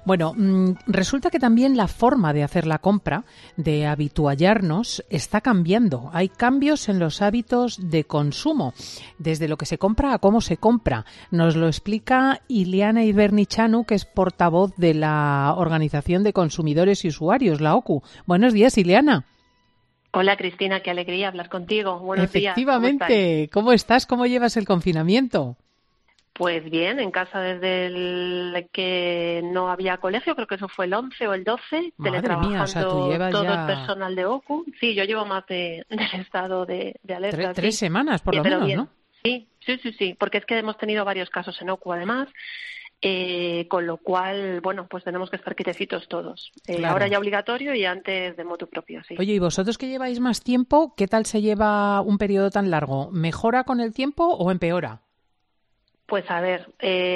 Bueno, resulta que también la forma de hacer la compra, de habituallarnos, está cambiando. Hay cambios en los hábitos de consumo, desde lo que se compra a cómo se compra. Nos lo explica Ileana Ibernichanu, que es portavoz de la Organización de Consumidores y Usuarios, la OCU. Buenos días, Ileana. Hola, Cristina, qué alegría hablar contigo. Buenos días. Efectivamente. ¿Cómo estás? ¿Cómo llevas el confinamiento? Pues bien, en casa desde el que no había colegio, creo que eso fue el 11 o el 12, Madre mía, o sea, tú teletrabajando llevas todo el ya personal de OCU. Sí, yo llevo más del estado de alerta, tres sí. semanas, por lo Pero menos, bien, ¿no? sí, porque es que hemos tenido varios casos en OCU además, con lo cual, bueno, pues tenemos que estar quietecitos todos. Ahora Claro. ya obligatorio y antes de motu propio, sí. Oye, ¿y vosotros que lleváis más tiempo, qué tal se lleva un periodo tan largo? ¿Mejora con el tiempo o empeora? Pues a ver,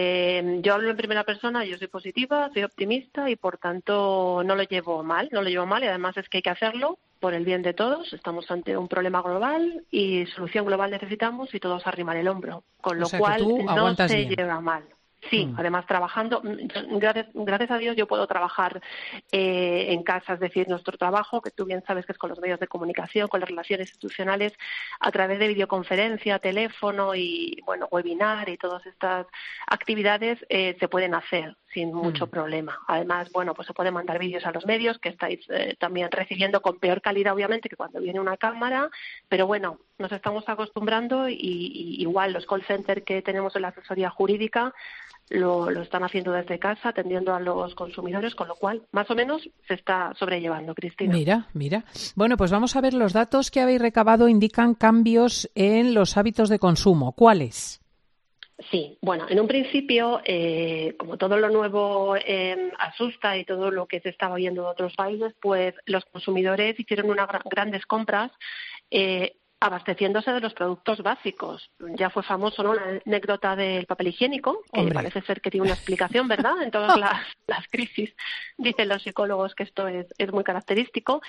yo hablo en primera persona, yo soy positiva, soy optimista y por tanto no lo llevo mal y además es que hay que hacerlo por el bien de todos. Estamos ante un problema global y solución global necesitamos y todos arrimar el hombro, con O lo sea, que cual tú no aguantas se bien. lleva mal. Sí, Mm. además trabajando, gracias a Dios yo puedo trabajar en casa, es decir, nuestro trabajo, que tú bien sabes que es con los medios de comunicación, con las relaciones institucionales, a través de videoconferencia, teléfono y, bueno, webinar y todas estas actividades se pueden hacer sin mucho problema. Además, bueno, pues se pueden mandar vídeos a los medios que estáis también recibiendo con peor calidad, obviamente, que cuando viene una cámara, pero bueno, nos estamos acostumbrando y igual los call center que tenemos en la asesoría jurídica lo están haciendo desde casa, atendiendo a los consumidores, con lo cual, más o menos, se está sobrellevando, Cristina. Mira. Bueno, pues vamos a ver, los datos que habéis recabado indican cambios en los hábitos de consumo. ¿Cuáles? Sí, bueno, en un principio, como todo lo nuevo asusta y todo lo que se estaba oyendo de otros países, pues los consumidores hicieron unas grandes compras abasteciéndose de los productos básicos. Ya fue famoso, ¿no?, la anécdota del papel higiénico, que Hombre, parece ser que tiene una explicación, ¿verdad? En todas las crisis dicen los psicólogos que esto es muy característico.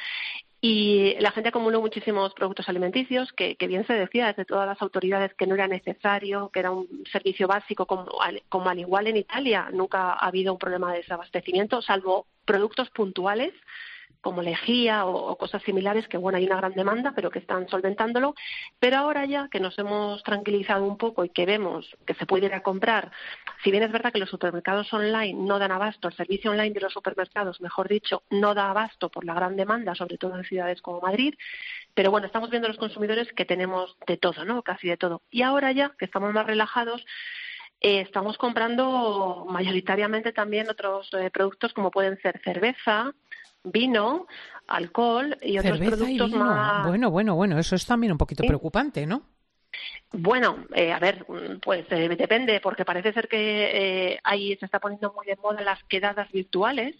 Y la gente acumuló muchísimos productos alimenticios que bien se decía desde todas las autoridades que no era necesario, que era un servicio básico como al igual en Italia. Nunca ha habido un problema de desabastecimiento, salvo productos puntuales como lejía o cosas similares que, bueno, hay una gran demanda, pero que están solventándolo. Pero ahora ya que nos hemos tranquilizado un poco y que vemos que se puede ir a comprar, si bien es verdad que los supermercados online no dan abasto, el servicio online de los supermercados, mejor dicho, no da abasto por la gran demanda, sobre todo en ciudades como Madrid, pero bueno, estamos viendo los consumidores que tenemos de todo, ¿no?, casi de todo. Y ahora ya que estamos más relajados, estamos comprando mayoritariamente también otros productos como pueden ser cerveza, vino, alcohol y otros cerveza y productos vino. más. Bueno, eso es también un poquito ¿Sí? preocupante, ¿no? Bueno, a ver, pues depende, porque parece ser que ahí se está poniendo muy de moda las quedadas virtuales.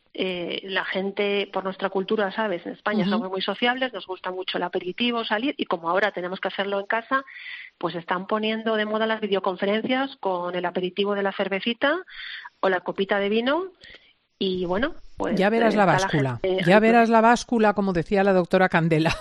La gente, por nuestra cultura, ¿sabes? En España Ujú. somos muy sociables, nos gusta mucho el aperitivo, salir, y como ahora tenemos que hacerlo en casa, pues están poniendo de moda las videoconferencias con el aperitivo de la cervecita o la copita de vino. Y bueno, pues Ya verás la está la báscula. gente Ya verás la báscula, como decía la doctora Candela.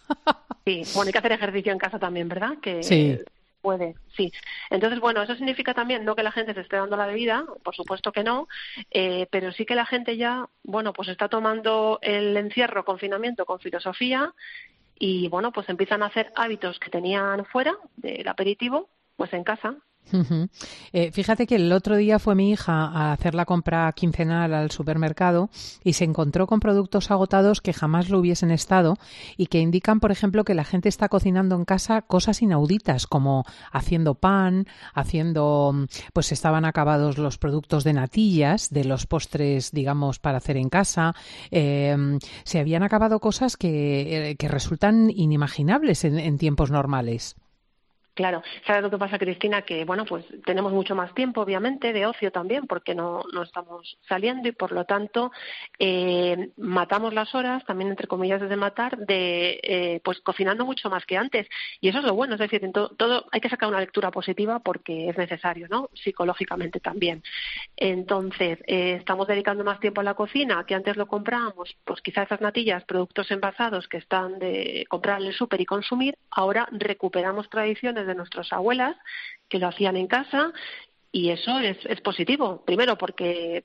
sí, bueno, hay que hacer ejercicio en casa también, ¿verdad? Sí. Que puede, sí. Entonces, bueno, eso significa también no que la gente se esté dando la bebida, por supuesto que no, pero sí que la gente ya, bueno, pues está tomando el encierro, confinamiento con filosofía y, bueno, pues empiezan a hacer hábitos que tenían fuera del aperitivo, pues en casa. Ujú. Fíjate que el otro día fue mi hija a hacer la compra quincenal al supermercado y se encontró con productos agotados que jamás lo hubiesen estado y que indican, por ejemplo, que la gente está cocinando en casa cosas inauditas, como haciendo pan, pues estaban acabados los productos de natillas, de los postres, digamos, para hacer en casa. Se habían acabado cosas que resultan inimaginables en tiempos normales. Claro, ¿sabes lo que pasa, Cristina? Que, bueno, pues tenemos mucho más tiempo, obviamente, de ocio también, porque no estamos saliendo y, por lo tanto, matamos las horas, también entre comillas de matar, pues cocinando mucho más que antes. Y eso es lo bueno, es decir, en todo hay que sacar una lectura positiva porque es necesario, ¿no?, psicológicamente también. Entonces, estamos dedicando más tiempo a la cocina, que antes lo comprábamos, pues quizás esas natillas, productos envasados que están de comprar en el súper y consumir, ahora recuperamos tradiciones de nuestras abuelas que lo hacían en casa y eso es positivo. Primero porque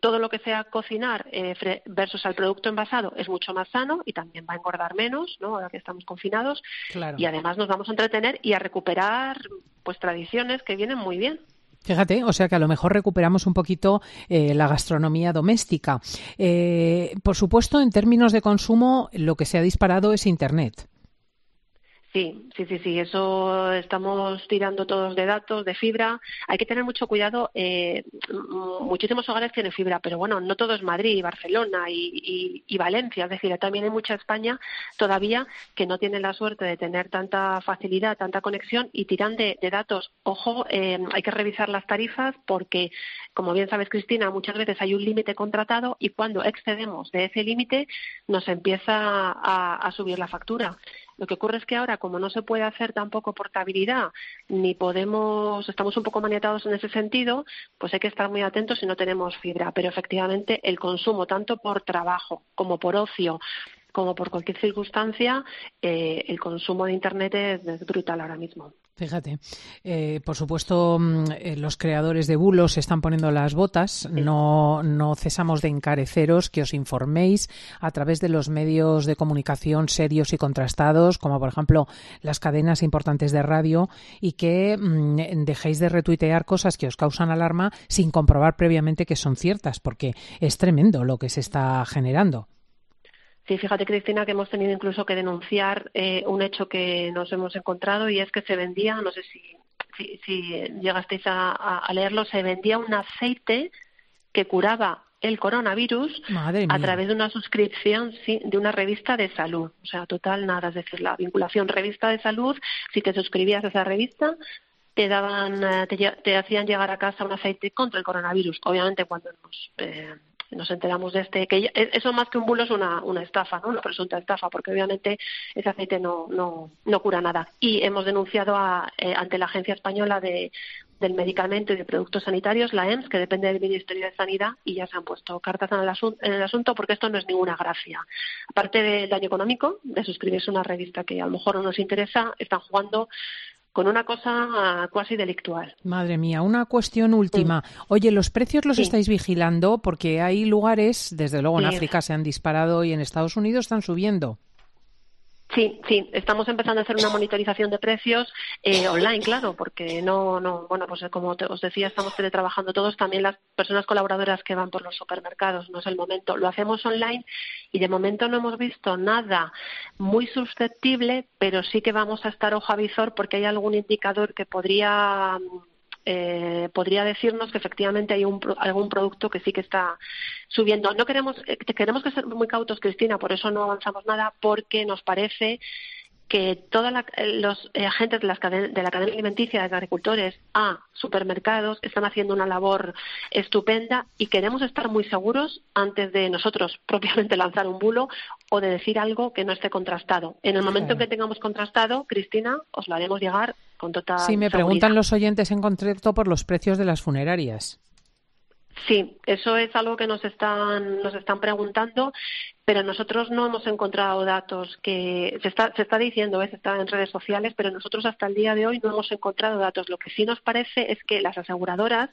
todo lo que sea cocinar versus al producto envasado es mucho más sano y también va a engordar menos, ¿no? Ahora que estamos confinados. Claro. Y además nos vamos a entretener y a recuperar pues tradiciones que vienen muy bien. Fíjate, o sea que a lo mejor recuperamos un poquito la gastronomía doméstica. Por supuesto, en términos de consumo, lo que se ha disparado es Internet. Sí, eso estamos tirando todos de datos, de fibra. Hay que tener mucho cuidado. Muchísimos hogares tienen fibra, pero bueno, no todo es Madrid, Barcelona y Valencia. Es decir, también hay mucha España todavía que no tiene la suerte de tener tanta facilidad, tanta conexión y tiran de datos. Ojo, hay que revisar las tarifas porque, como bien sabes, Cristina, muchas veces hay un límite contratado y cuando excedemos de ese límite nos empieza a subir la factura. Lo que ocurre es que ahora, como no se puede hacer tampoco portabilidad, estamos un poco maniatados en ese sentido, pues hay que estar muy atentos si no tenemos fibra. Pero efectivamente el consumo, tanto por trabajo como por ocio, como por cualquier circunstancia, el consumo de Internet es brutal ahora mismo. Fíjate, por supuesto, los creadores de bulos se están poniendo las botas. No cesamos de encareceros que os informéis a través de los medios de comunicación serios y contrastados, como por ejemplo las cadenas importantes de radio, y que dejéis de retuitear cosas que os causan alarma sin comprobar previamente que son ciertas, porque es tremendo lo que se está generando. Sí, fíjate, Cristina, que hemos tenido incluso que denunciar un hecho que nos hemos encontrado y es que se vendía, no sé si llegasteis a leerlo, se vendía un aceite que curaba el coronavirus a través de una suscripción de una revista de salud. O sea, total nada, es decir, la vinculación revista de salud, si te suscribías a esa revista, te hacían llegar a casa un aceite contra el coronavirus. Obviamente cuando nos enteramos de que eso más que un bulo es una estafa, ¿no? Una presunta estafa, porque obviamente ese aceite no cura nada. Y hemos denunciado ante la Agencia Española del Medicamento y de Productos Sanitarios, la EMS, que depende del Ministerio de Sanidad, y ya se han puesto cartas en el asunto porque esto no es ninguna gracia. Aparte del daño económico de suscribirse a una revista que a lo mejor no nos interesa, están jugando con una cosa cuasi delictual. Madre mía, una cuestión última. Oye, ¿los precios los estáis vigilando? Porque hay lugares, desde luego en África se han disparado y en Estados Unidos están subiendo. Sí, estamos empezando a hacer una monitorización de precios online, claro, porque bueno, pues como os decía, estamos teletrabajando todos, también las personas colaboradoras que van por los supermercados, no es el momento, lo hacemos online y de momento no hemos visto nada muy susceptible, pero sí que vamos a estar ojo a visor porque hay algún indicador que podría decirnos que efectivamente hay algún producto que sí que está subiendo. No queremos que ser muy cautos, Cristina, por eso no avanzamos nada, porque nos parece que todos los agentes de la cadena alimenticia, desde agricultores a supermercados, están haciendo una labor estupenda y queremos estar muy seguros antes de nosotros propiamente lanzar un bulo o de decir algo que no esté contrastado. En el momento en que tengamos contrastado, Cristina, os lo haremos llegar con total seguridad. Sí, me preguntan los oyentes en concreto por los precios de las funerarias. Sí, eso es algo que nos están preguntando, pero nosotros no hemos encontrado datos que se está diciendo, está en redes sociales, pero nosotros hasta el día de hoy no hemos encontrado datos. Lo que sí nos parece es que las aseguradoras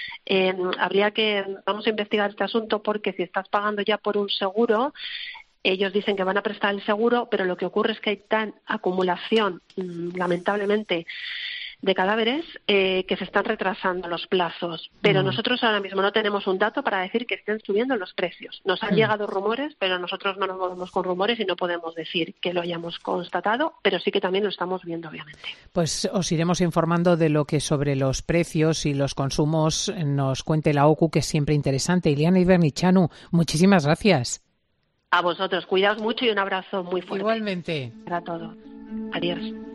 vamos a investigar este asunto porque si estás pagando ya por un seguro, ellos dicen que van a prestar el seguro, pero lo que ocurre es que hay tan acumulación, lamentablemente, de cadáveres que se están retrasando los plazos. Pero nosotros ahora mismo no tenemos un dato para decir que estén subiendo los precios. Nos han llegado rumores, pero nosotros no nos movemos con rumores y no podemos decir que lo hayamos constatado, pero sí que también lo estamos viendo, obviamente. Pues os iremos informando de lo que sobre los precios y los consumos nos cuente la OCU, que es siempre interesante. Iliana Ibernichanu, muchísimas gracias. A vosotros, cuidaos mucho y un abrazo muy fuerte. Igualmente. Para todos. Adiós.